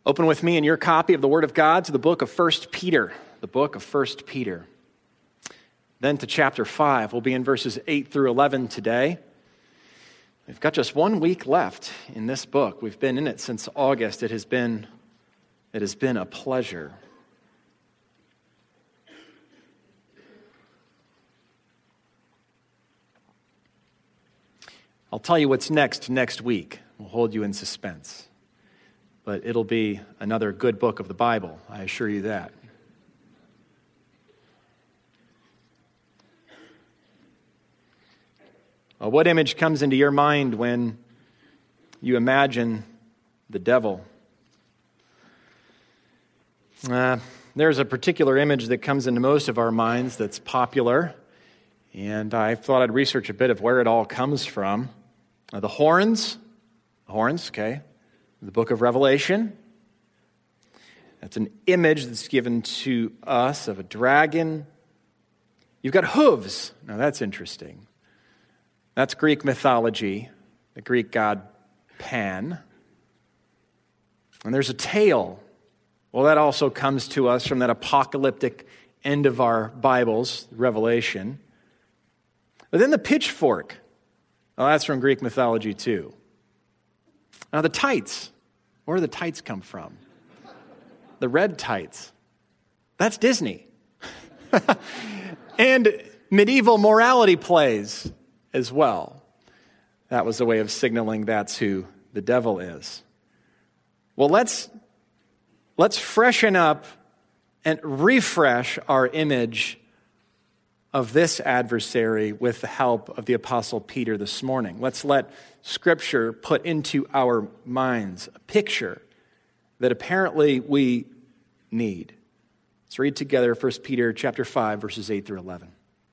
Open with me in your copy of the Word of God to the book of 1 Peter, the book of 1 Peter. Then to chapter 5. We'll be in verses 8 through 11 today. We've got just 1 week left in this book. We've been in it since August. It has been a pleasure. I'll tell you what's next week. We'll hold you in suspense. But it'll be another good book of the Bible, I assure you that. What image comes into your mind when you imagine the devil? There's a particular image that comes into most of our minds that's popular, and I thought I'd research a bit of where it all comes from. The horns, okay. The book of Revelation. That's an image that's given to us of a dragon. You've got hooves. Now that's interesting. That's Greek mythology, the Greek god Pan. And there's a tail. Well, that also comes to us from that apocalyptic end of our Bibles, Revelation. But then the pitchfork. Well, that's from Greek mythology too. Now the tights. Where do the tights come from? The red tights. That's Disney. And medieval morality plays as well. That was a way of signaling that's who the devil is. Well, let's freshen up and refresh our image of this adversary with the help of the Apostle Peter this morning. Let's let Scripture put into our minds a picture that apparently we need. Let's read together 1 Peter chapter 5, verses 8 through 11.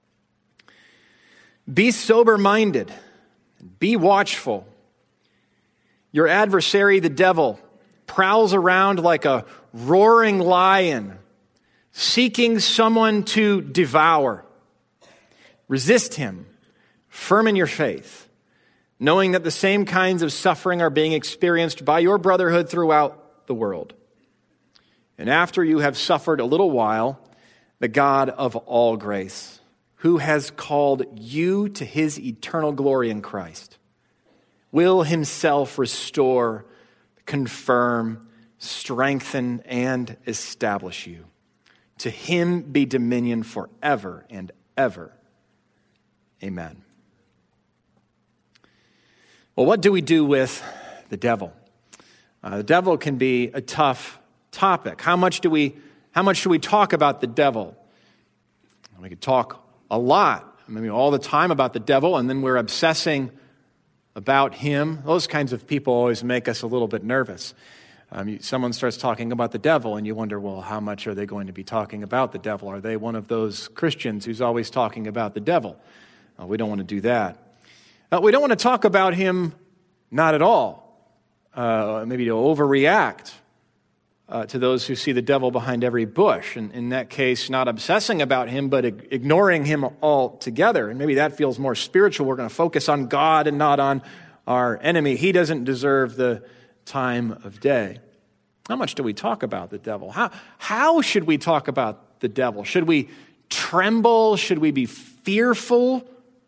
Be sober-minded, and be watchful. Your adversary, the devil, prowls around like a roaring lion, seeking someone to devour. Resist him, firm in your faith, knowing that the same kinds of suffering are being experienced by your brotherhood throughout the world. And after you have suffered a little while, the God of all grace, who has called you to his eternal glory in Christ, will himself restore, confirm, strengthen, and establish you. To him be dominion forever and ever. Amen. Well, what do we do with the devil can be a tough topic. How much do we talk about the devil? We could talk a lot, maybe all the time about the devil, and then we're obsessing about him. Those kinds of people always make us a little bit nervous. Someone starts talking about the devil, and you wonder, well, how much are they going to be talking about the devil? Are they one of those Christians who's always talking about the devil? We don't want to do that. We don't want to talk about him, not at all. Maybe to overreact to those who see the devil behind every bush. And in that case, not obsessing about him, but ignoring him altogether. And maybe that feels more spiritual. We're going to focus on God and not on our enemy. He doesn't deserve the time of day. How much do we talk about the devil? How should we talk about the devil? Should we tremble? Should we be fearful?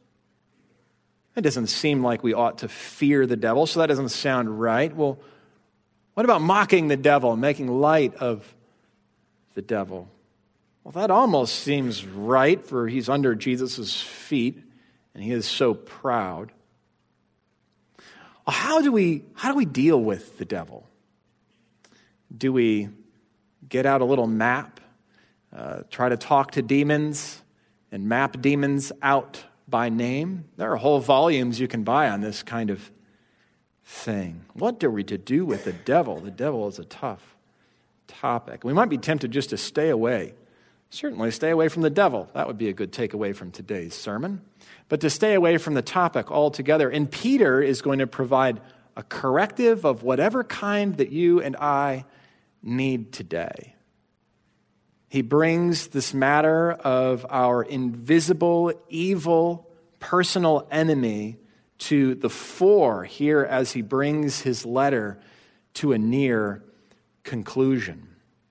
It doesn't seem like we ought to fear the devil, so that doesn't sound right. Well, what about mocking the devil and making light of the devil? Well, that almost seems right, for he's under Jesus' feet, and he is so proud. Well, how do we deal with the devil? Do we get out a little map, try to talk to demons, and map demons out by name? There are whole volumes you can buy on this kind of thing. What are we to do with the devil? The devil is a tough topic. We might be tempted just to stay away. Certainly stay away from the devil. That would be a good takeaway from today's sermon. But to stay away from the topic altogether. And Peter is going to provide a corrective of whatever kind that you and I need today. He brings this matter of our invisible, evil, personal enemy to the fore here as he brings his letter to a near conclusion.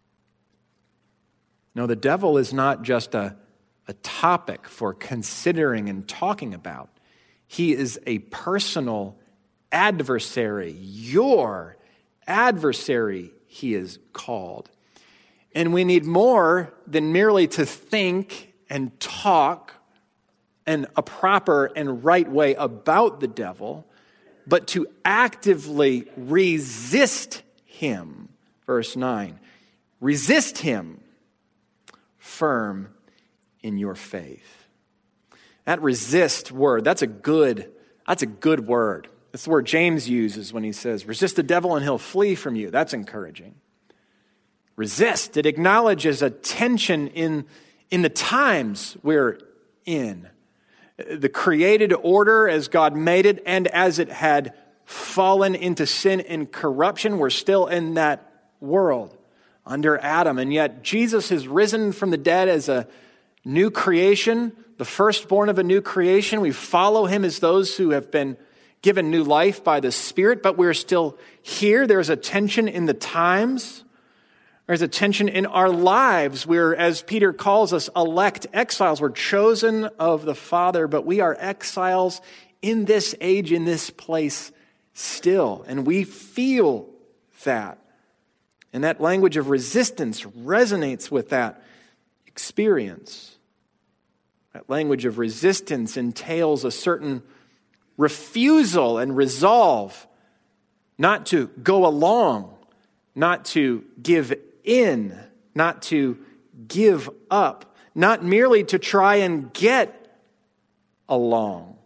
No, the devil is not just a topic for considering and talking about. He is a personal adversary. Your adversary, he is called. And we need more than merely to think and talk in a proper and right way about the devil, but to actively resist him. Verse 9, resist him firm in your faith. That resist word, that's a good word. That's the word James uses when he says, resist the devil and he'll flee from you. That's encouraging. Resist, it acknowledges a tension in the times we're in. The created order as God made it and as it had fallen into sin and corruption, we're still in that world under Adam. And yet Jesus has risen from the dead as a new creation, the firstborn of a new creation. We follow him as those who have been given new life by the Spirit, but we're still here. There's a tension in the times. There's a tension in our lives. We're, as Peter calls us, elect exiles. We're chosen of the Father, but we are exiles in this age, in this place still. And we feel that. And that language of resistance resonates with that experience. That language of resistance entails a certain refusal and resolve not to go along, not to give in, not to give up, not merely to try and get along.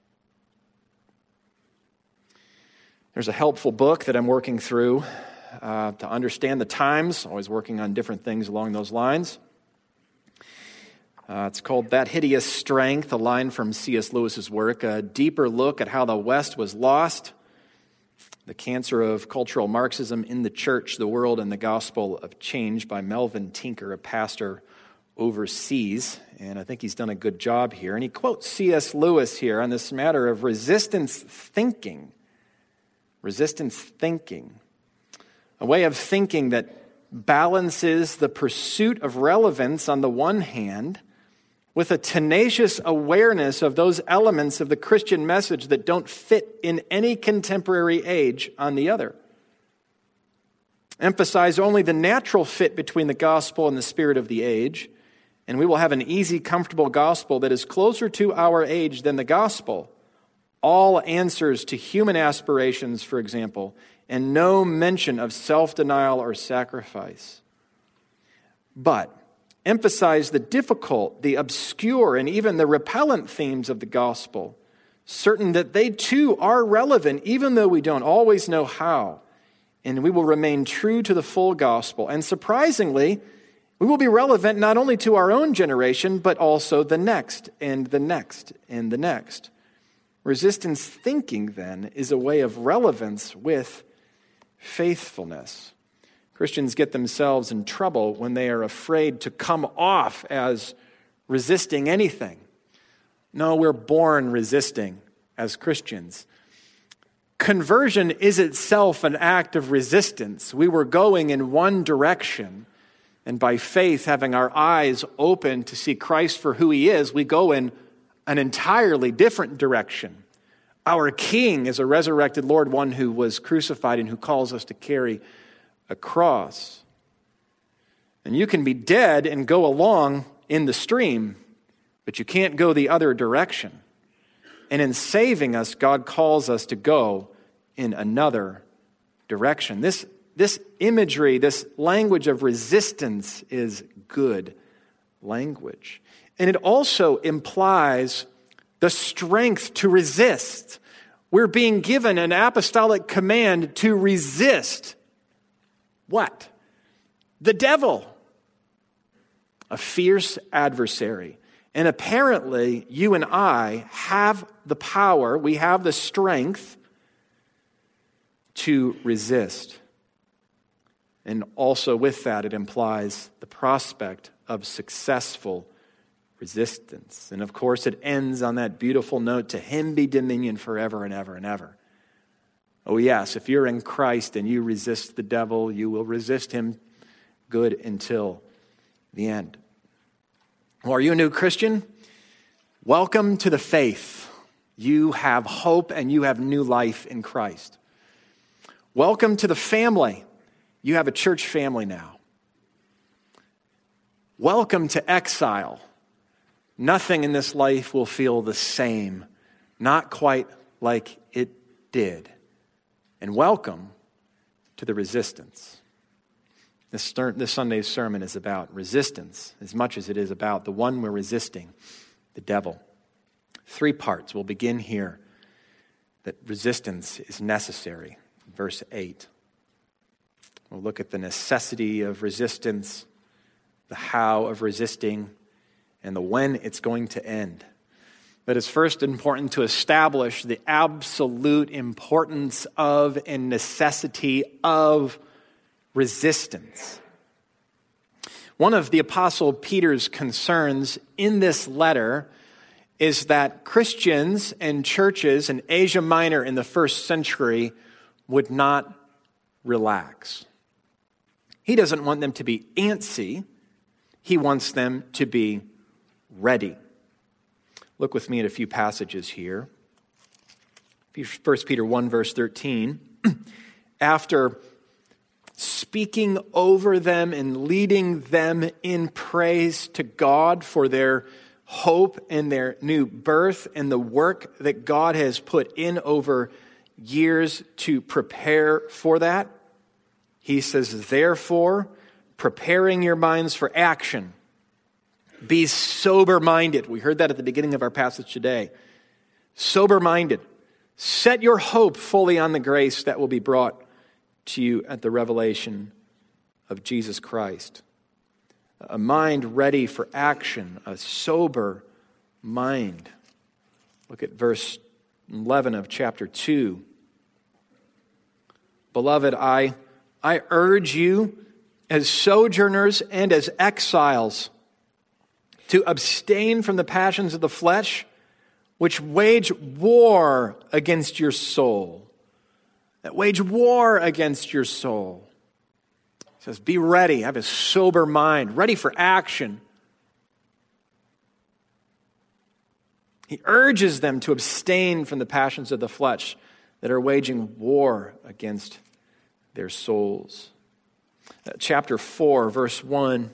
There's a helpful book that I'm working through to understand the times, always working on different things along those lines. It's called That Hideous Strength, a line from C.S. Lewis's work, a deeper look at how the West was lost, the cancer of cultural Marxism in the church, the world, and the gospel of change by Melvin Tinker, a pastor overseas. And I think he's done a good job here. And he quotes C.S. Lewis here on this matter of resistance thinking. Resistance thinking. A way of thinking that balances the pursuit of relevance on the one hand with a tenacious awareness of those elements of the Christian message that don't fit in any contemporary age on the other. Emphasize only the natural fit between the gospel and the spirit of the age, and we will have an easy, comfortable gospel that is closer to our age than the gospel. All answers to human aspirations, for example, and no mention of self-denial or sacrifice. But emphasize the difficult, the obscure, and even the repellent themes of the gospel, certain that they too are relevant, even though we don't always know how. And we will remain true to the full gospel. And surprisingly, we will be relevant not only to our own generation, but also the next, and the next, and the next. Resistance thinking, then, is a way of relevance with faithfulness. Christians get themselves in trouble when they are afraid to come off as resisting anything. No, we're born resisting as Christians. Conversion is itself an act of resistance. We were going in one direction, and by faith, having our eyes open to see Christ for who he is, we go in an entirely different direction. Our King is a resurrected Lord, one who was crucified and who calls us to carry a cross. And you can be dead and go along in the stream, but you can't go the other direction. And in saving us, God calls us to go in another direction. This imagery, this language of resistance is good language. And it also implies the strength to resist. We're being given an apostolic command to resist. What? The devil. A fierce adversary. And apparently, you and I have the power, we have the strength to resist. And also with that, it implies the prospect of successful resistance. And of course, it ends on that beautiful note, to him be dominion forever and ever and ever. Oh yes, if you're in Christ and you resist the devil, you will resist him good until the end. Well, are you a new Christian? Welcome to the faith. You have hope and you have new life in Christ. Welcome to the family. You have a church family now. Welcome to exile. Nothing in this life will feel the same, not quite like it did. And welcome to the resistance. This Sunday's sermon is about resistance as much as it is about the one we're resisting, the devil. 3 parts. We'll begin here. That resistance is necessary. Verse 8. We'll look at the necessity of resistance, the how of resisting, and the when it's going to end. But it's first important to establish the absolute importance of and necessity of resistance. One of the Apostle Peter's concerns in this letter is that Christians and churches in Asia Minor in the first century would not relax. He doesn't want them to be antsy. He wants them to be ready. Look with me at a few passages here. 1 Peter 1, verse 13. After speaking over them and leading them in praise to God for their hope and their new birth and the work that God has put in over years to prepare for that, he says, therefore, preparing your minds for action, be sober-minded. We heard that at the beginning of our passage today. Sober-minded. Set your hope fully on the grace that will be brought to you at the revelation of Jesus Christ. A mind ready for action, a sober mind. Look at verse 11 of chapter 2. Beloved, I urge you as sojourners and as exiles to abstain from the passions of the flesh, which wage war against your soul. That wage war against your soul. He says, be ready, have a sober mind, ready for action. He urges them to abstain from the passions of the flesh that are waging war against their souls. Chapter 4, verse 1.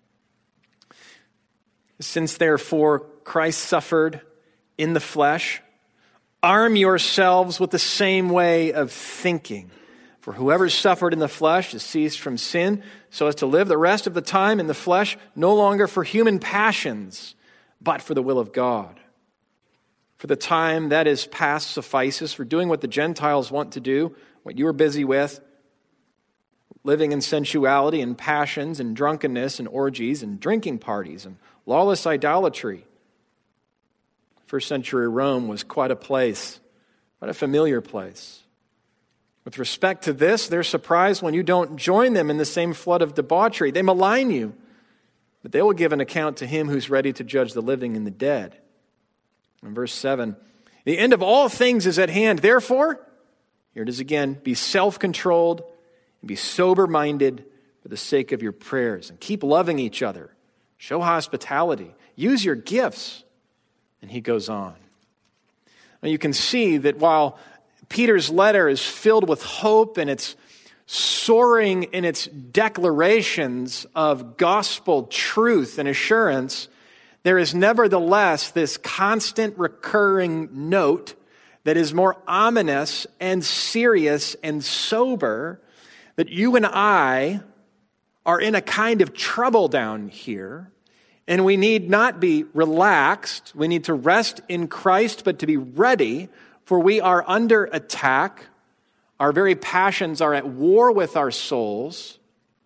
Since therefore Christ suffered in the flesh, arm yourselves with the same way of thinking. For whoever suffered in the flesh has ceased from sin, so as to live the rest of the time in the flesh, no longer for human passions, but for the will of God. For the time that is past suffices for doing what the Gentiles want to do, what you are busy with, living in sensuality and passions and drunkenness and orgies and drinking parties and lawless idolatry. First century Rome was quite a place, quite a familiar place. With respect to this, they're surprised when you don't join them in the same flood of debauchery. They malign you, but they will give an account to him who's ready to judge the living and the dead. In verse 7, the end of all things is at hand. Therefore, here it is again, be self-controlled and be sober-minded for the sake of your prayers. And keep loving each other. Show hospitality. Use your gifts. And he goes on. Now you can see that while Peter's letter is filled with hope and it's soaring in its declarations of gospel truth and assurance, there is nevertheless this constant recurring note that is more ominous and serious and sober, that you and I are in a kind of trouble down here, and we need not be relaxed. We need to rest in Christ, but to be ready, for we are under attack. Our very passions are at war with our souls.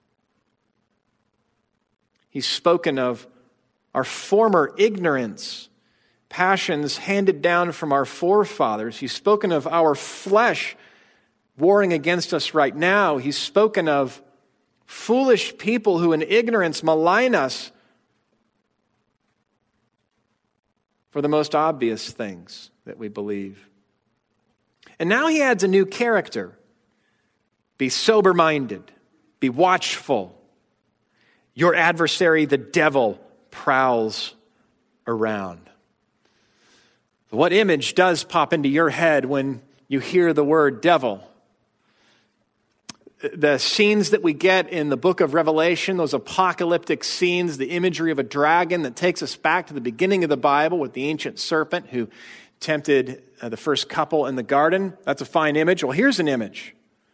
He's spoken of our former ignorance, passions handed down from our forefathers. He's spoken of our flesh warring against us right now. He's spoken of foolish people who in ignorance malign us for the most obvious things that we believe. And now he adds a new character. Be sober-minded. Be watchful. Your adversary, the devil, prowls around. What image does pop into your head when you hear the word devil? The scenes that we get in the book of Revelation, those apocalyptic scenes, the imagery of a dragon that takes us back to the beginning of the Bible with the ancient serpent who tempted the first couple in the garden. That's a fine image. Well, here's an image.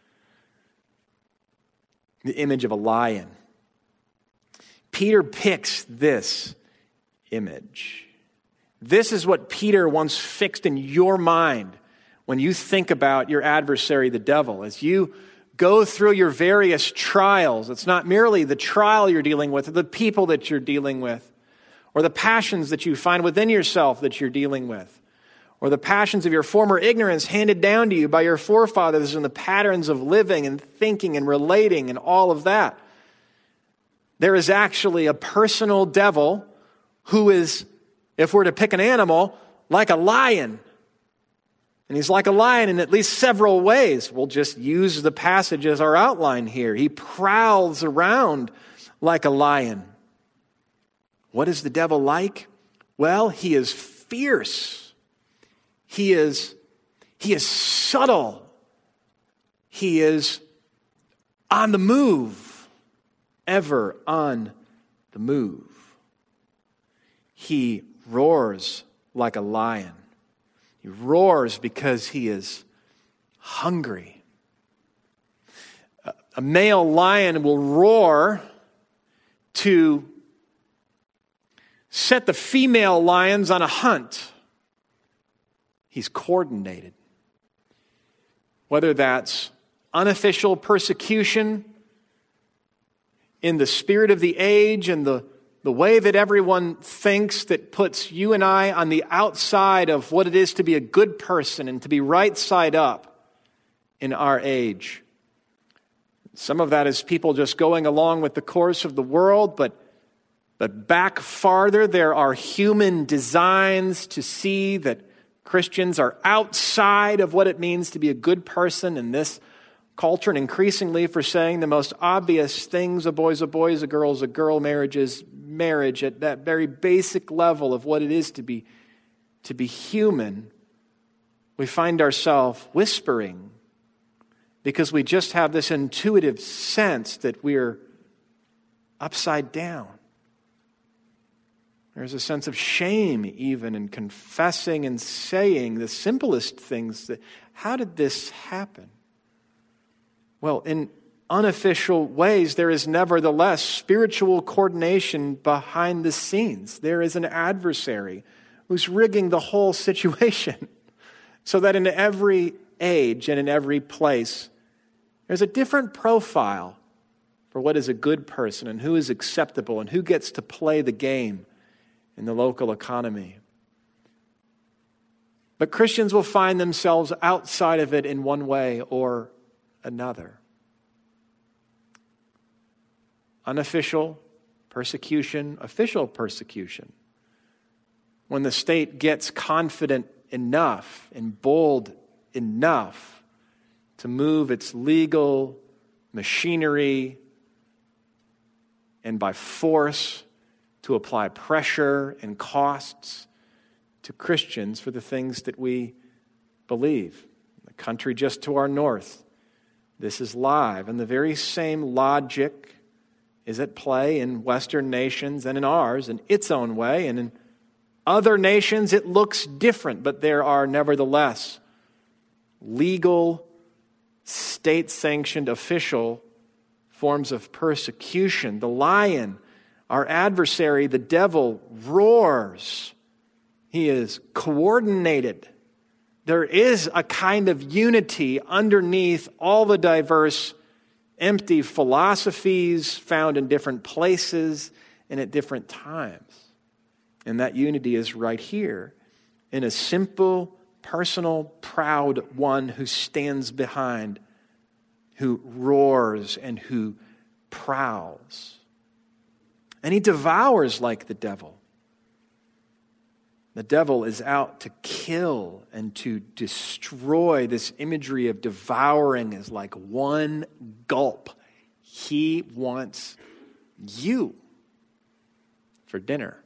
The image of a lion. Peter picks this image. This is what Peter wants fixed in your mind when you think about your adversary, the devil. As you go through your various trials, it's not merely the trial you're dealing with, or the people that you're dealing with, or the passions that you find within yourself that you're dealing with, or the passions of your former ignorance handed down to you by your forefathers and the patterns of living and thinking and relating and all of that. There is actually a personal devil who is, if we're to pick an animal, like a lion. And he's like a lion in at least several ways. We'll just use the passage as our outline here. He prowls around like a lion. What is the devil like? Well, he is fierce. He is subtle. He is on the move, ever on the move. He roars like a lion. He roars because he is hungry. A male lion will roar to set the female lions on a hunt. He's coordinated. Whether that's unofficial persecution in the spirit of the age and the way that everyone thinks that puts you and I on the outside of what it is to be a good person and to be right side up in our age. Some of that is people just going along with the course of the world, but back farther, there are human designs to see that Christians are outside of what it means to be a good person in this culture, and increasingly for saying the most obvious things: a boy's a boy, a girl's a girl, marriage is marriage, at that very basic level of what it is to be human. We find ourselves whispering because we just have this intuitive sense that we're upside down. There's a sense of shame even in confessing and saying the simplest things. How did this happen? Well, in unofficial ways, there is nevertheless spiritual coordination behind the scenes. There is an adversary who's rigging the whole situation so that in every age and in every place, there's a different profile for what is a good person and who is acceptable and who gets to play the game in the local economy. But Christians will find themselves outside of it in one way or another. Unofficial persecution, official persecution. When the state gets confident enough and bold enough to move its legal machinery and by force to apply pressure and costs to Christians for the things that we believe. The country just to our north, this is live, and the very same logic is at play in Western nations and in ours in its own way, and in other nations it looks different, but there are nevertheless legal, state-sanctioned, official forms of persecution. The lion, our adversary, the devil, roars. He is coordinated. There is a kind of unity underneath all the diverse, empty philosophies found in different places and at different times. And that unity is right here in a simple, personal, proud one who stands behind, who roars and who prowls. And he devours like the devil. The devil is out to kill and to destroy. This imagery of devouring is like one gulp. He wants you for dinner.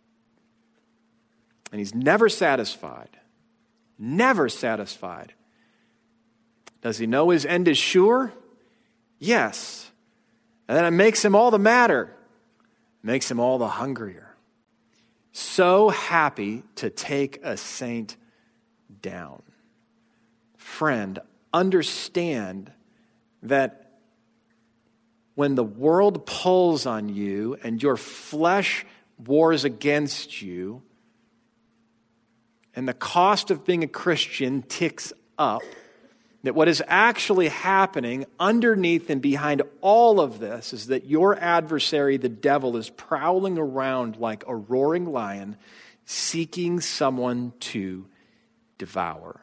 And he's never satisfied. Never satisfied. Does he know his end is sure? Yes. And then it makes him all the madder. Makes him all the hungrier. So happy to take a saint down. Friend, understand that when the world pulls on you and your flesh wars against you, and the cost of being a Christian ticks up, that what is actually happening underneath and behind all of this is that your adversary, the devil, is prowling around like a roaring lion, seeking someone to devour.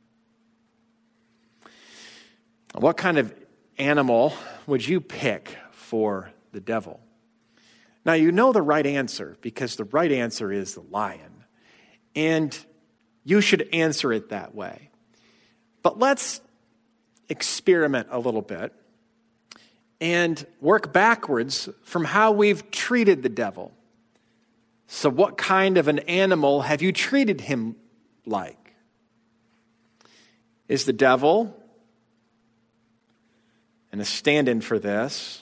What kind of animal would you pick for the devil? Now, you know the right answer because the right answer is the lion. And you should answer it that way. But let's experiment a little bit and work backwards from how we've treated the devil. So what kind of an animal have you treated him like? Is the devil, and a stand-in for this,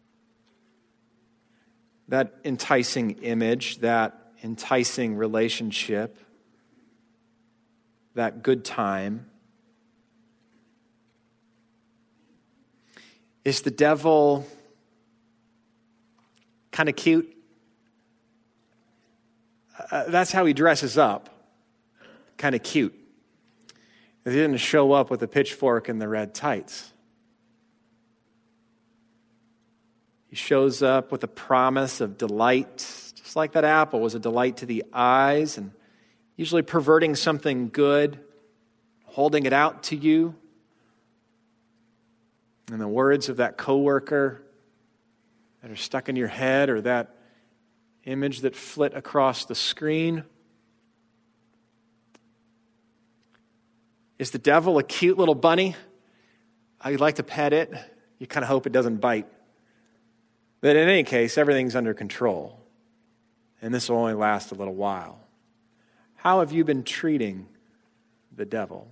that enticing image, that enticing relationship, that good time? Is the devil kind of cute? That's how he dresses up. Kind of cute. He didn't show up with a pitchfork and the red tights. He shows up with a promise of delight, just like that apple was a delight to the eyes, and usually perverting something good, holding it out to you. In the words of that coworker that are stuck in your head, or that image that flit across the screen. Is the devil a cute little bunny? You like to pet it. You kind of hope it doesn't bite. But in any case, everything's under control. And this will only last a little while. How have you been treating the devil?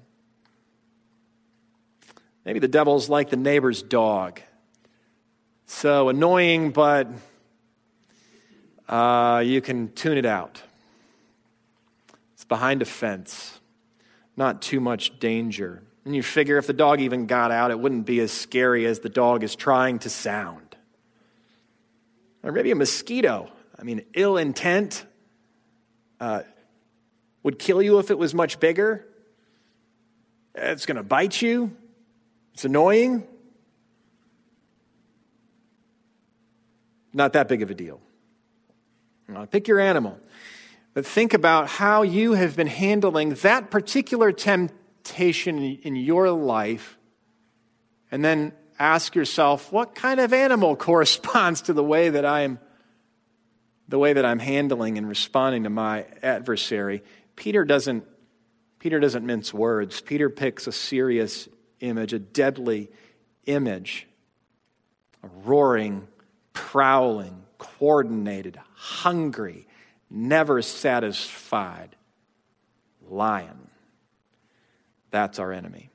Maybe the devil's like the neighbor's dog. So annoying, but you can tune it out. It's behind a fence. Not too much danger. And you figure if the dog even got out, it wouldn't be as scary as the dog is trying to sound. Or maybe a mosquito. Ill intent would kill you if it was much bigger. It's going to bite you. It's annoying. Not that big of a deal. Pick your animal. But think about how you have been handling that particular temptation in your life. And then ask yourself, what kind of animal corresponds to the way that I'm handling and responding to my adversary? Peter doesn't mince words. Peter picks a serious image, a deadly image, a roaring, prowling, coordinated, hungry, never satisfied lion. That's our enemy.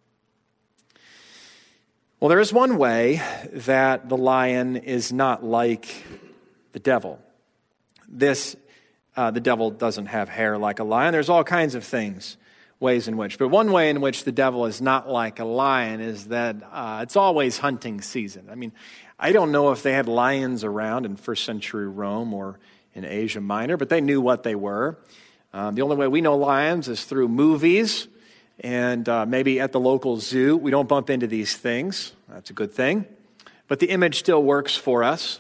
Well, there is one way that the lion is not like the devil. The devil doesn't have hair like a lion. There's all kinds of ways in which. But one way in which the devil is not like a lion is that it's always hunting season. I don't know if they had lions around in first century Rome or in Asia Minor, but they knew what they were. The only way we know lions is through movies and maybe at the local zoo. We don't bump into these things. That's a good thing. But the image still works for us.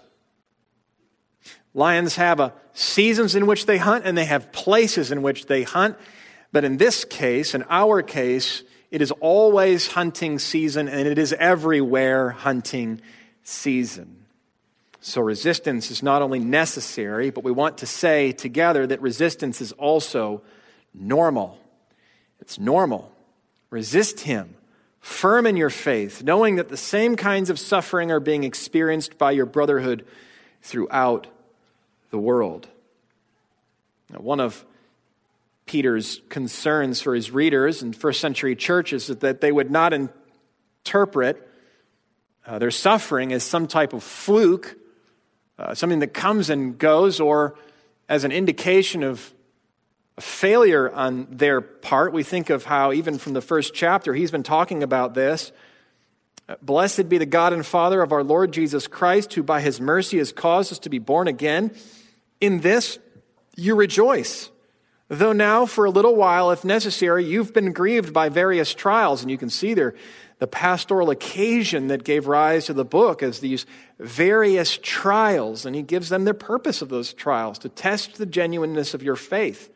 Lions have seasons in which they hunt, and they have places in which they hunt. But in this case, in our case, it is always hunting season, and it is everywhere hunting season. So resistance is not only necessary, but we want to say together that resistance is also normal. It's normal. Resist him, firm in your faith, knowing that the same kinds of suffering are being experienced by your brotherhood throughout the world. Now, one of Peter's concerns for his readers in first century churches is that they would not interpret their suffering as some type of fluke, something that comes and goes, or as an indication of a failure on their part. We think of how, even from the first chapter, he's been talking about this. Blessed be the God and Father of our Lord Jesus Christ, who by his mercy has caused us to be born again. In this you rejoice, though now for a little while, if necessary, you've been grieved by various trials. And you can see there the pastoral occasion that gave rise to the book as these various trials. And he gives them the purpose of those trials, to test the genuineness of your faith.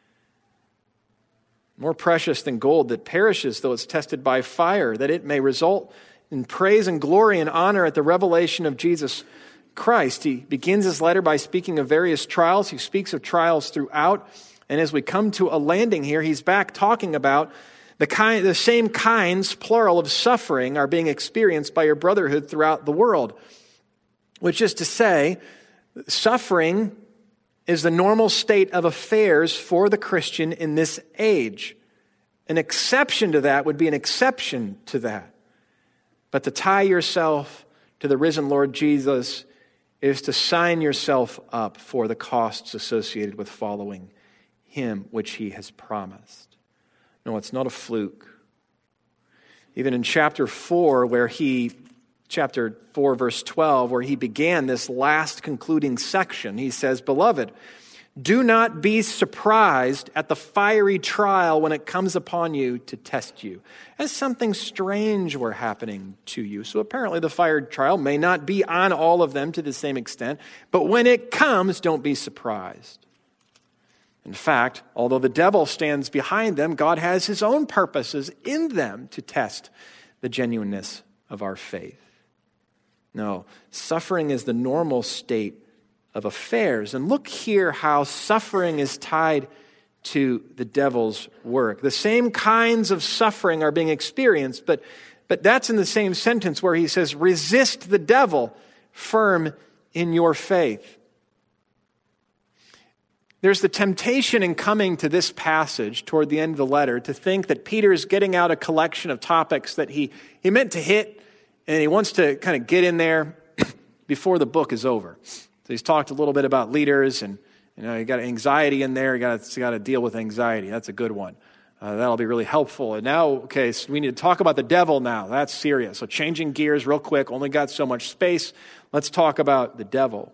More precious than gold that perishes, though it's tested by fire, that it may result in praise and glory and honor at the revelation of Jesus Christ. He begins his letter by speaking of various trials. He speaks of trials throughout. And as we come to a landing here, he's back talking about the same kinds, plural, of suffering are being experienced by your brotherhood throughout the world. Which is to say, suffering is the normal state of affairs for the Christian in this age. An exception to that would be an exception to that. But to tie yourself to the risen Lord Jesus is to sign yourself up for the costs associated with following him, which he has promised. No, it's not a fluke. Even in chapter 4, chapter 4, verse 12, where he began this last concluding section, he says, Beloved, do not be surprised at the fiery trial when it comes upon you to test you, as something strange were happening to you. So apparently the fiery trial may not be on all of them to the same extent, but when it comes, don't be surprised. In fact, although the devil stands behind them, God has his own purposes in them to test the genuineness of our faith. No, suffering is the normal state of affairs. And look here how suffering is tied to the devil's work. The same kinds of suffering are being experienced, but that's in the same sentence where he says, resist the devil, firm in your faith. There's the temptation in coming to this passage toward the end of the letter to think that Peter is getting out a collection of topics that he meant to hit, and he wants to kind of get in there before the book is over. So he's talked a little bit about leaders, and you got anxiety in there. You got to deal with anxiety. That's a good one. That'll be really helpful. And now, so we need to talk about the devil now. That's serious. So changing gears real quick. Only got so much space. Let's talk about the devil.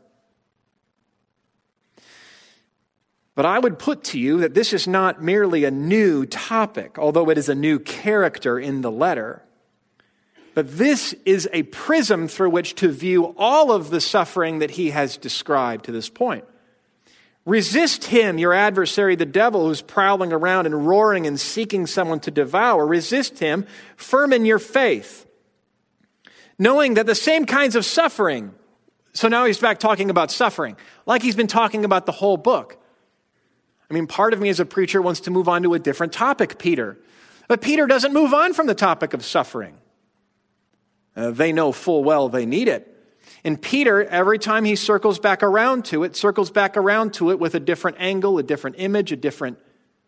But I would put to you that this is not merely a new topic, although it is a new character in the letter. But this is a prism through which to view all of the suffering that he has described to this point. Resist him, your adversary, the devil, who's prowling around and roaring and seeking someone to devour. Resist him, firm in your faith, knowing that the same kinds of suffering. So now he's back talking about suffering, like he's been talking about the whole book. I mean, part of me as a preacher wants to move on to a different topic, Peter. But Peter doesn't move on from the topic of suffering. They know full well they need it. And Peter, every time he circles back around to it with a different angle, a different image, a different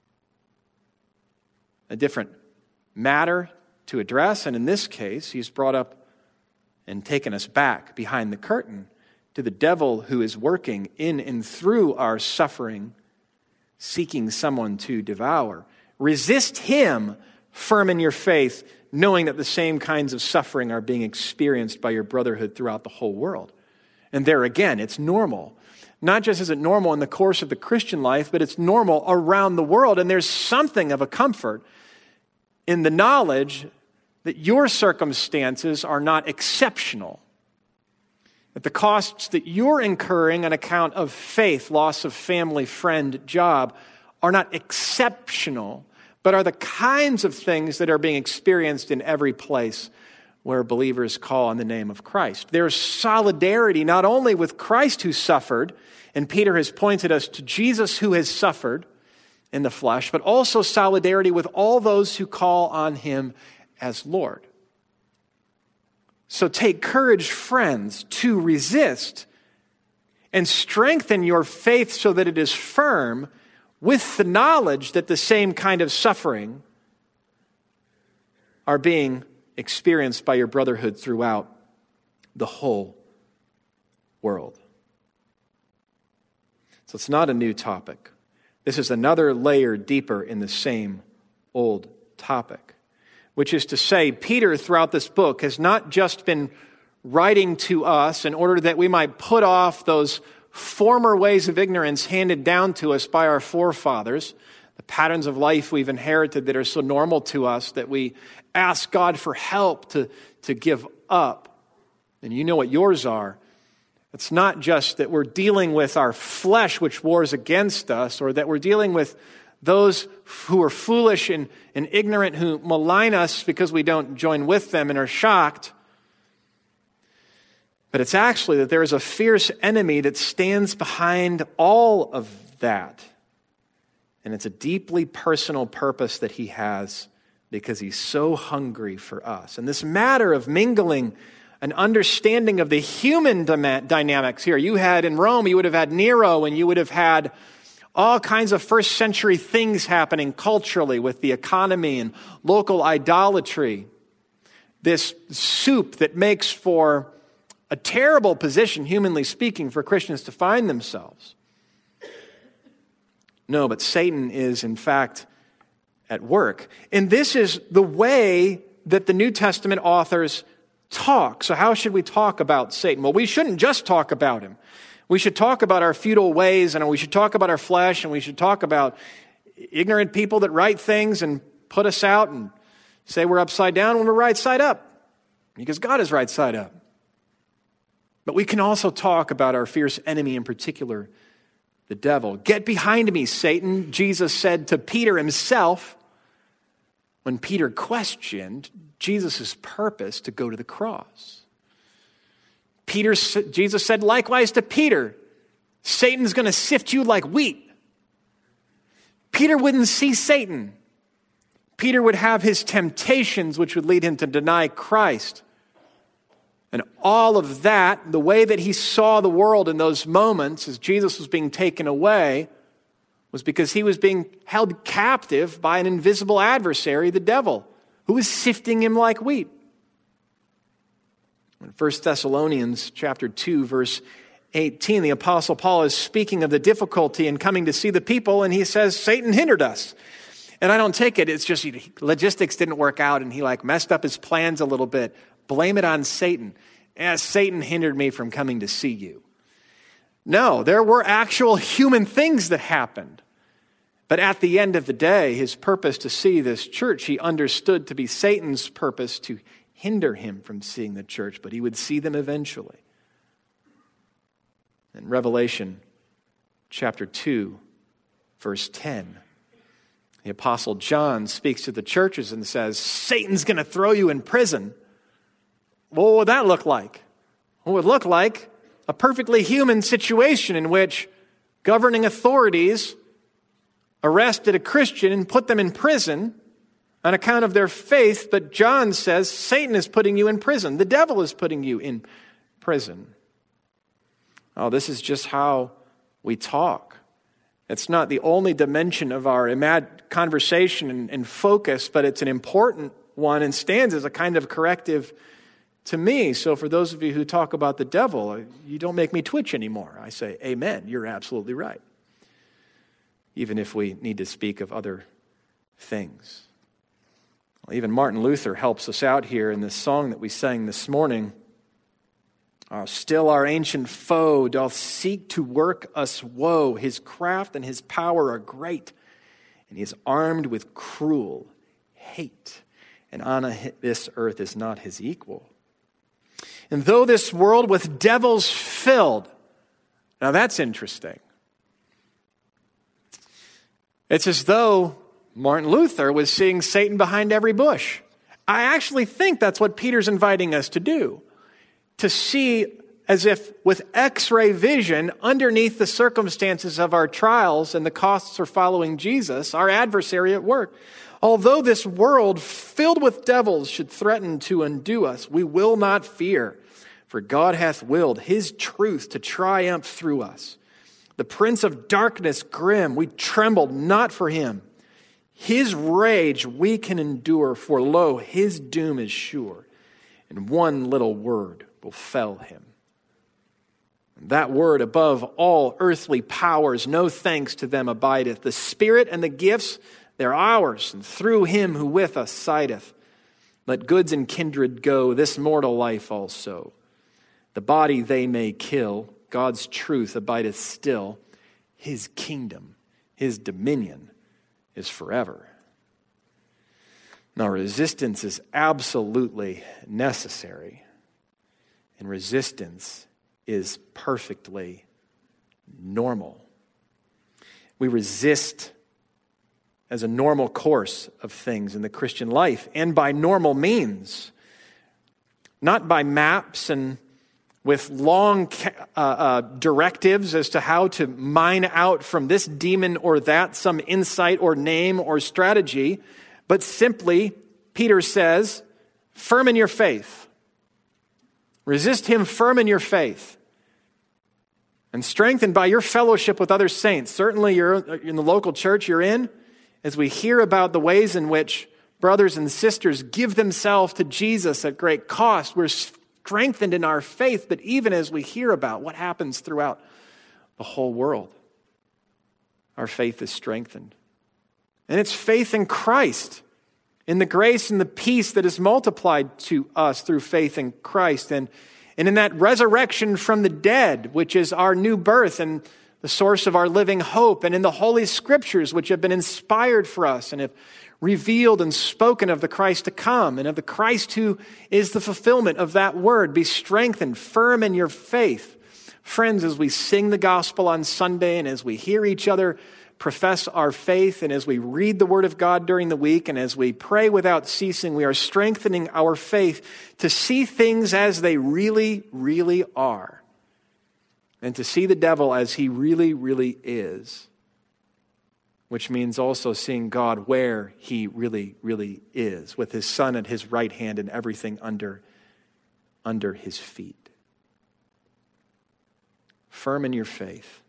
matter to address. And in this case, he's brought up and taken us back behind the curtain to the devil who is working in and through our suffering, seeking someone to devour. Resist him, firm in your faith, knowing that the same kinds of suffering are being experienced by your brotherhood throughout the whole world. And there again, it's normal. Not just is it normal in the course of the Christian life, but it's normal around the world. And there's something of a comfort in the knowledge that your circumstances are not exceptional. That the costs that you're incurring on account of faith, loss of family, friend, job, are not exceptional, but are the kinds of things that are being experienced in every place where believers call on the name of Christ. There's solidarity not only with Christ who suffered, and Peter has pointed us to Jesus who has suffered in the flesh, but also solidarity with all those who call on him as Lord. So take courage, friends, to resist and strengthen your faith so that it is firm with the knowledge that the same kind of suffering are being experienced by your brotherhood throughout the whole world. So it's not a new topic. This is another layer deeper in the same old topic, which is to say, Peter throughout this book has not just been writing to us in order that we might put off those former ways of ignorance handed down to us by our forefathers, the patterns of life we've inherited that are so normal to us that we ask God for help to give up. And you know what yours are. It's not just that we're dealing with our flesh, which wars against us, or that we're dealing with those who are foolish and ignorant, who malign us because we don't join with them and are shocked. But it's actually that there is a fierce enemy that stands behind all of that. And it's a deeply personal purpose that he has because he's so hungry for us. And this matter of mingling an understanding of the human dynamics here. You had in Rome, you would have had Nero, and you would have had all kinds of first century things happening culturally with the economy and local idolatry. This soup that makes for a terrible position, humanly speaking, for Christians to find themselves. No, but Satan is, in fact, at work. And this is the way that the New Testament authors talk. So how should we talk about Satan? Well, we shouldn't just talk about him. We should talk about our futile ways, and we should talk about our flesh, and we should talk about ignorant people that write things and put us out and say we're upside down when we're right side up, because God is right side up. But we can also talk about our fierce enemy, in particular, the devil. Get behind me, Satan, Jesus said to Peter himself when Peter questioned Jesus' purpose to go to the cross. Jesus said likewise to Peter, Satan's going to sift you like wheat. Peter wouldn't see Satan. Peter would have his temptations, which would lead him to deny Christ. And all of that, the way that he saw the world in those moments as Jesus was being taken away, was because he was being held captive by an invisible adversary, the devil, who was sifting him like wheat. In 1 Thessalonians chapter 2, verse 18, the Apostle Paul is speaking of the difficulty in coming to see the people, and he says, Satan hindered us. And I don't take it. It's just logistics didn't work out, and he messed up his plans a little bit. Blame it on Satan. Satan hindered me from coming to see you. No, there were actual human things that happened. But at the end of the day, his purpose to see this church, he understood to be Satan's purpose to hinder him from seeing the church, but he would see them eventually. In Revelation chapter 2, verse 10, the Apostle John speaks to the churches and says, Satan's going to throw you in prison. What would that look like? It would look like a perfectly human situation in which governing authorities arrested a Christian and put them in prison on account of their faith, but John says Satan is putting you in prison. The devil is putting you in prison. Oh, this is just how we talk. It's not the only dimension of our conversation and focus, but it's an important one and stands as a kind of corrective to me. So for those of you who talk about the devil, you don't make me twitch anymore. I say, amen, you're absolutely right. Even if we need to speak of other things. Well, even Martin Luther helps us out here in this song that we sang this morning. Still our ancient foe doth seek to work us woe. His craft and his power are great, and he is armed with cruel hate. And on this earth is not his equal. And though this world with devils filled, now that's interesting. It's as though Martin Luther was seeing Satan behind every bush, I actually think that's what Peter's inviting us to do. To see as if with X-ray vision underneath the circumstances of our trials and the costs for following Jesus, our adversary at work. Although this world filled with devils should threaten to undo us, we will not fear, for God hath willed his truth to triumph through us. The prince of darkness grim, we trembled not for him. His rage we can endure, for lo, his doom is sure, and one little word will fell him. And that word above all earthly powers, no thanks to them abideth. The Spirit and the gifts, they're ours, and through him who with us sideth. Let goods and kindred go, this mortal life also. The body they may kill, God's truth abideth still. His kingdom, his dominion is forever. Now, resistance is absolutely necessary, and resistance is perfectly normal. We resist as a normal course of things in the Christian life, and by normal means, not by maps and with long directives as to how to mine out from this demon or that some insight or name or strategy, but simply, Peter says, firm in your faith. Resist him firm in your faith and strengthened by your fellowship with other saints. Certainly you're in the local church you're in, as we hear about the ways in which brothers and sisters give themselves to Jesus at great cost. We're strengthened in our faith, but even as we hear about what happens throughout the whole world, our faith is strengthened. And it's faith in Christ, in the grace and the peace that is multiplied to us through faith in Christ, and in that resurrection from the dead, which is our new birth and the source of our living hope, and in the Holy Scriptures, which have been inspired for us and have revealed and spoken of the Christ to come, and of the Christ who is the fulfillment of that word. Be strengthened, firm in your faith. Friends, as we sing the gospel on Sunday, and as we hear each other profess our faith, and as we read the Word of God during the week, and as we pray without ceasing, we are strengthening our faith to see things as they really, really are, and to see the devil as he really, really is, which means also seeing God where he really, really is, with his Son at his right hand and everything under his feet. Firm in your faith.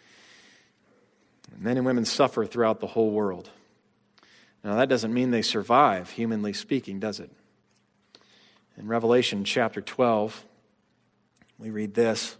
Men and women suffer throughout the whole world. Now, that doesn't mean they survive, humanly speaking, does it? In Revelation chapter 12, we read this.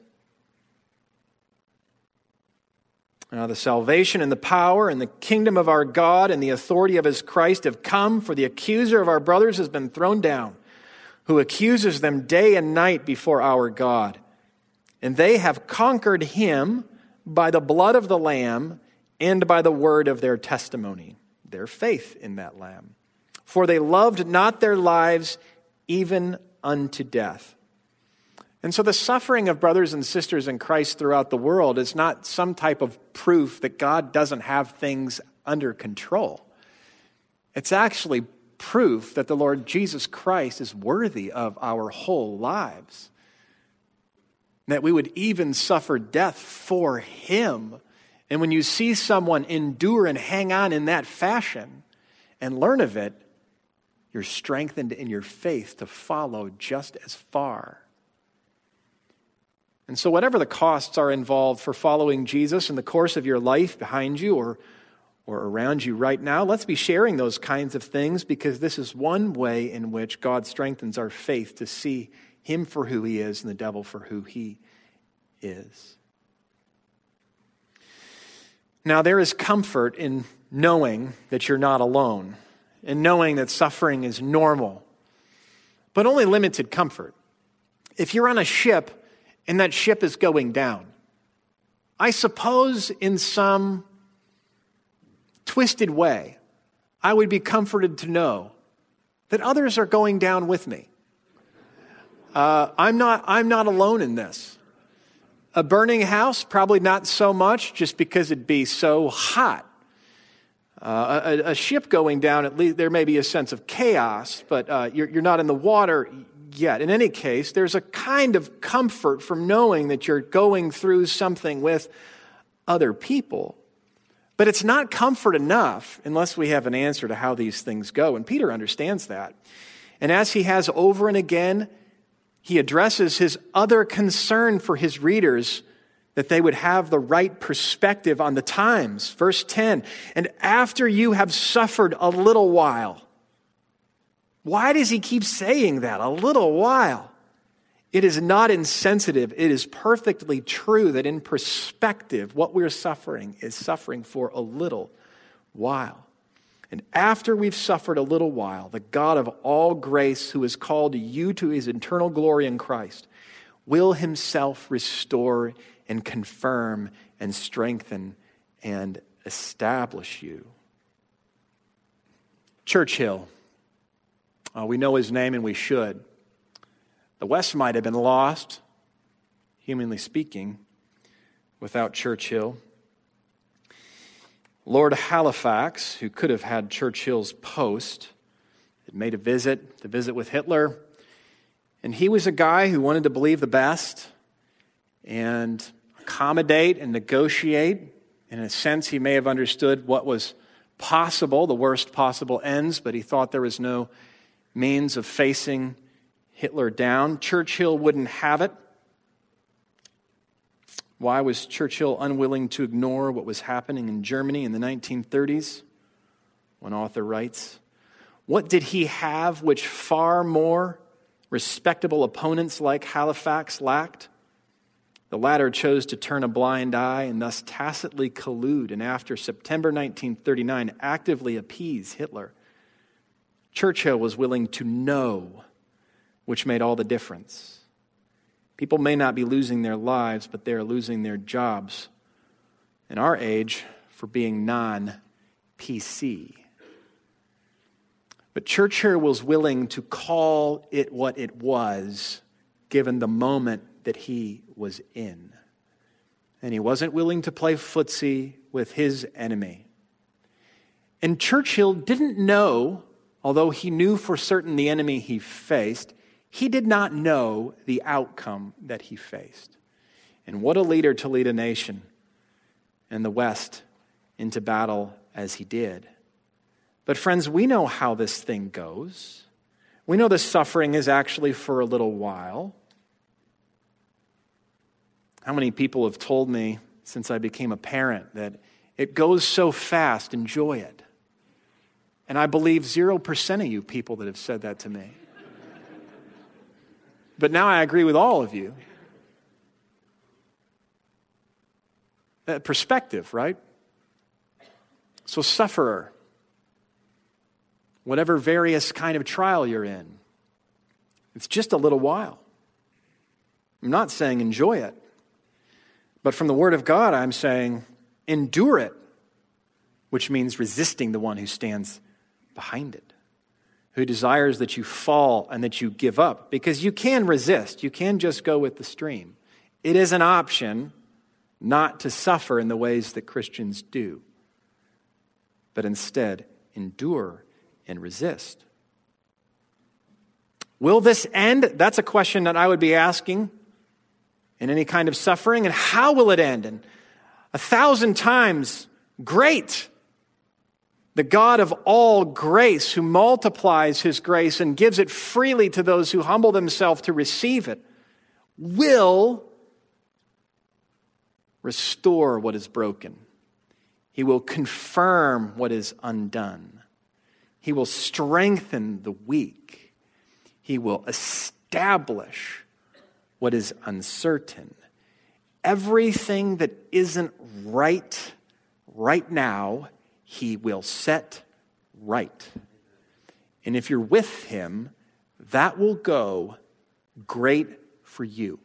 Now, the salvation and the power and the kingdom of our God and the authority of his Christ have come, for the accuser of our brothers has been thrown down, who accuses them day and night before our God. And they have conquered him by the blood of the Lamb and by the word of their testimony, their faith in that Lamb. For they loved not their lives even unto death. And so the suffering of brothers and sisters in Christ throughout the world is not some type of proof that God doesn't have things under control. It's actually proof that the Lord Jesus Christ is worthy of our whole lives. That we would even suffer death for him. And when you see someone endure and hang on in that fashion and learn of it, you're strengthened in your faith to follow just as far. And so whatever the costs are involved for following Jesus in the course of your life behind you or around you right now, let's be sharing those kinds of things, because this is one way in which God strengthens our faith to see him for who he is and the devil for who he is. Now, there is comfort in knowing that you're not alone, and knowing that suffering is normal, but only limited comfort. If you're on a ship and that ship is going down, I suppose in some twisted way, I would be comforted to know that others are going down with me. I'm not alone in this. A burning house, probably not so much, just because it'd be so hot. A ship going down, at least there may be a sense of chaos, but you're not in the water yet. In any case, there's a kind of comfort from knowing that you're going through something with other people. But it's not comfort enough unless we have an answer to how these things go. And Peter understands that. And as he has over and again, he addresses his other concern for his readers, that they would have the right perspective on the times. Verse 10, and after you have suffered a little while. Why does he keep saying that? A little while. It is not insensitive. It is perfectly true that in perspective, what we're suffering is suffering for a little while. And after we've suffered a little while, the God of all grace, who has called you to his eternal glory in Christ, will himself restore and confirm and strengthen and establish you. Churchill. We know his name and we should. The West might have been lost, humanly speaking, without Churchill. Lord Halifax, who could have had Churchill's post, had made a visit with Hitler. And he was a guy who wanted to believe the best and accommodate and negotiate. In a sense, he may have understood what was possible, the worst possible ends, but he thought there was no means of facing Hitler down. Churchill wouldn't have it. Why was Churchill unwilling to ignore what was happening in Germany in the 1930s? One author writes, what did he have which far more respectable opponents like Halifax lacked? The latter chose to turn a blind eye and thus tacitly collude, and after September 1939, actively appease Hitler. Churchill was willing to know, which made all the difference. People may not be losing their lives, but they are losing their jobs in our age for being non-PC. But Churchill was willing to call it what it was, given the moment that he was in. And he wasn't willing to play footsie with his enemy. And Churchill didn't know, although he knew for certain the enemy he faced, he did not know the outcome that he faced. And what a leader to lead a nation and the West into battle as he did. But friends, we know how this thing goes. We know the suffering is actually for a little while. How many people have told me since I became a parent that it goes so fast, enjoy it? And I believe 0% of you people that have said that to me. But now I agree with all of you. That perspective, right? So sufferer, whatever various kind of trial you're in, it's just a little while. I'm not saying enjoy it. But from the Word of God, I'm saying endure it, which means resisting the one who stands behind it, who desires that you fall and that you give up. Because you can resist. You can just go with the stream. It is an option not to suffer in the ways that Christians do, but instead endure and resist. Will this end? That's a question that I would be asking in any kind of suffering. And how will it end? And 1,000 times, great. The God of all grace, who multiplies his grace and gives it freely to those who humble themselves to receive it, will restore what is broken. He will confirm what is undone. He will strengthen the weak. He will establish what is uncertain. Everything that isn't right now, he will set right. And if you're with him, that will go great for you.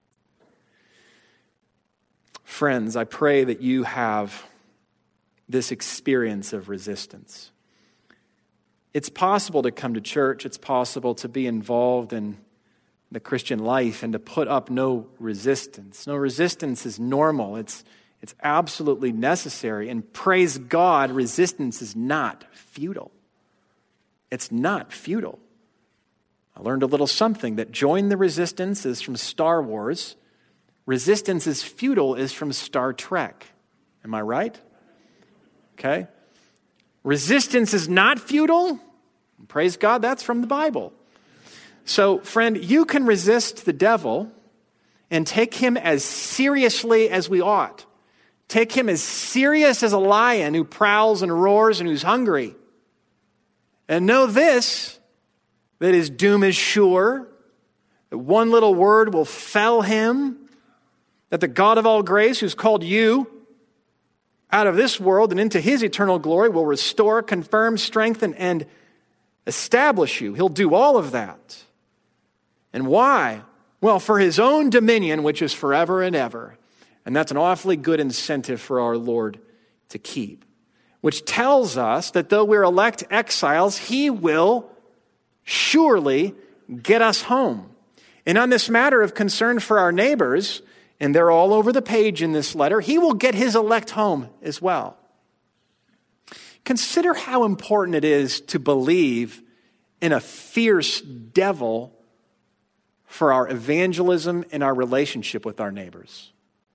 Friends, I pray that you have this experience of resistance. It's possible to come to church. It's possible to be involved in the Christian life and to put up no resistance. No resistance is normal. It's It's absolutely necessary. And praise God, resistance is not futile. It's not futile. I learned a little something that Join the Resistance is from Star Wars. Resistance is futile is from Star Trek. Am I right? Okay. Resistance is not futile. Praise God, that's from the Bible. So, friend, you can resist the devil and take him as seriously as we ought. Take him as serious as a lion who prowls and roars and who's hungry. And know this, that his doom is sure, that one little word will fell him, that the God of all grace, who's called you out of this world and into his eternal glory, will restore, confirm, strengthen, and establish you. He'll do all of that. And why? Well, for his own dominion, which is forever and ever. And that's an awfully good incentive for our Lord to keep. Which tells us that though we're elect exiles, he will surely get us home. And on this matter of concern for our neighbors, and they're all over the page in this letter, he will get his elect home as well. Consider how important it is to believe in a fierce devil for our evangelism and our relationship with our neighbors.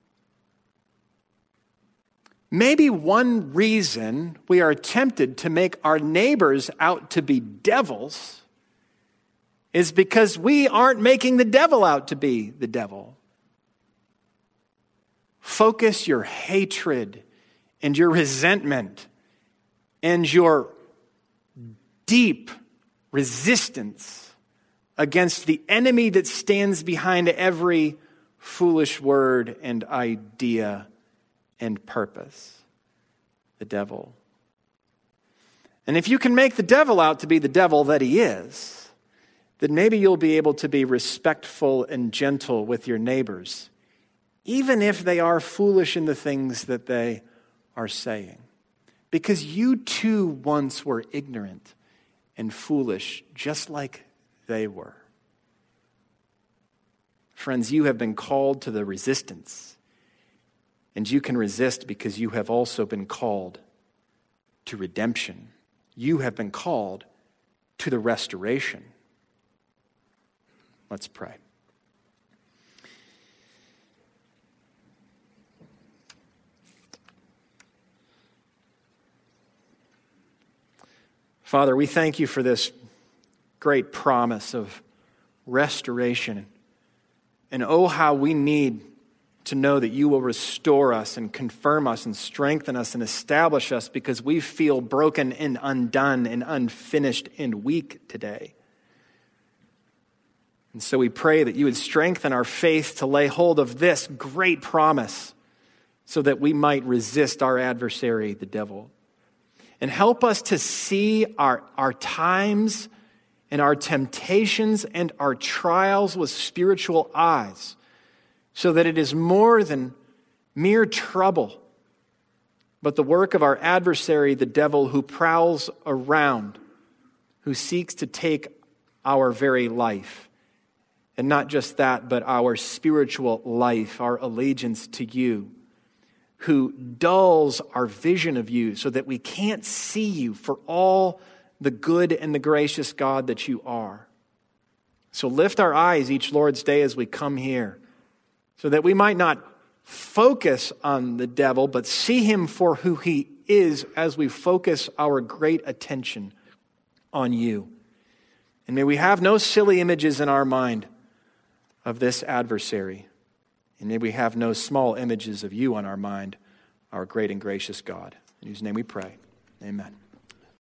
Maybe one reason we are tempted to make our neighbors out to be devils is because we aren't making the devil out to be the devil. Focus your hatred and your resentment and your deep resistance against the enemy that stands behind every foolish word and idea and purpose, the devil. And if you can make the devil out to be the devil that he is, then maybe you'll be able to be respectful and gentle with your neighbors, even if they are foolish in the things that they are saying. Because you too once were ignorant and foolish, just like they were. Friends, you have been called to the resistance. And you can resist because you have also been called to redemption. You have been called to the restoration. Let's pray. Father, we thank you for this great promise of restoration. And oh, how we need to know that you will restore us and confirm us and strengthen us and establish us because we feel broken and undone and unfinished and weak today. And so we pray that you would strengthen our faith to lay hold of this great promise so that we might resist our adversary, the devil. And help us to see our times and our temptations and our trials with spiritual eyes, so that it is more than mere trouble, but the work of our adversary, the devil, who prowls around, who seeks to take our very life. And not just that, but our spiritual life, our allegiance to you, who dulls our vision of you so that we can't see you for all the good and the gracious God that you are. So lift our eyes each Lord's Day as we come here, so that we might not focus on the devil, but see him for who he is as we focus our great attention on you. And may we have no silly images in our mind of this adversary. And may we have no small images of you on our mind, our great and gracious God, in whose name we pray. Amen.